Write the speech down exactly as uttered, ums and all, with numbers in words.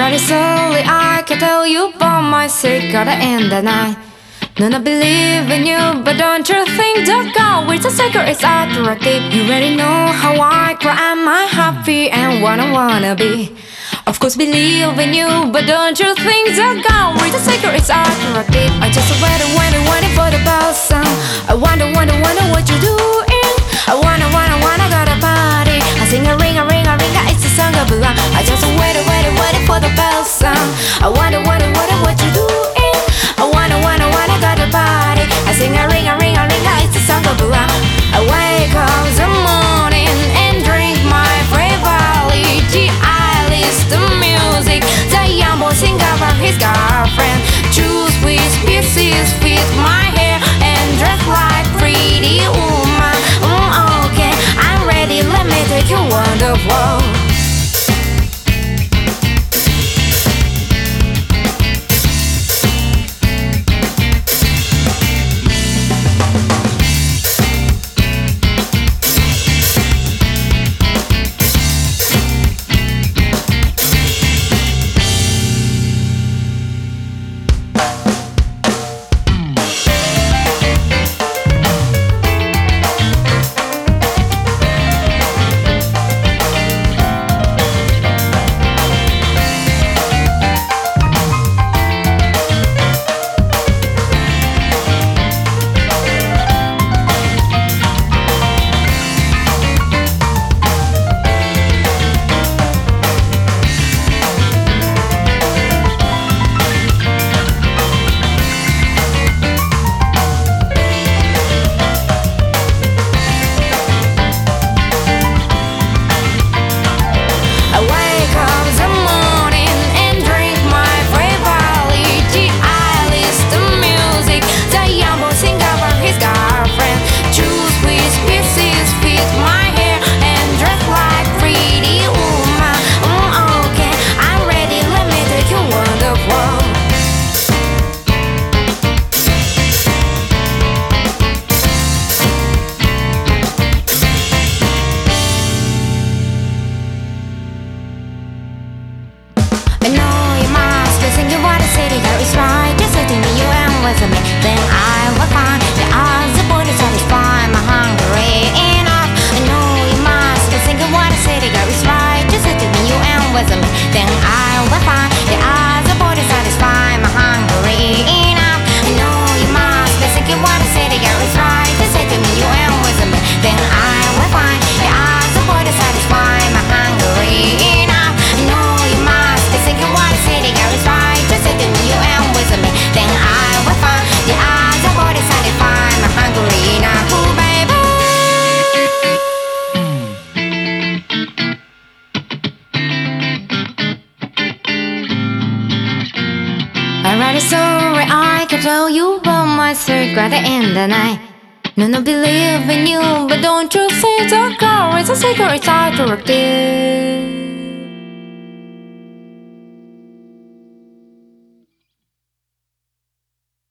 Already slowly I can tell you about my secret in the night. No, I believe in you, but don't you think the God with the secret is attractive? You already know how I cry, am I happy and what I wanna be? Of course believe in you, but don't you think the God with the secret is attractive? I just waited, waited, waited for the bell sound. I wonder, wonder, wonder what you doing. I wanna, wanna, wanna go to party. I sing a ring, a ring, a ring, it's a song of love. I just waited, waited, waited for the bell sound. I wonder, wonder, wonder what you doing. I wanna, wanna, wanna go to party. I sing a ring, a ring, a ring, it's a song of love. I wake up in the morning and drink my frivolity. I listen to music. The young boy sing about his girlfriend. Choose which pieces fit my hair and dress like pretty woman. Mm, okay, I'm ready. Let me take you wonderful. I know you must be thinking what a city girl is right. Just say to me you am with me, then I will find the other boy to satisfy my hunger enough. I know you must be thinking what a city girl is right. Just say to me you am with me, then I will find the other boy to satisfy my hunger enough. I know you must be thinking what a city girl is right. Just say to me you am with me, then I will find the other boy to satisfy my hunger enough. I know you must thinking what a city girl is right. Just say to me you am with me, then I will find the other boy to satisfy my hungry enough. Ooh, baby. Alright, sorry, I can tell you about my secret in the night. No, no, believe in you, but don't you think the girl is a secret attractive?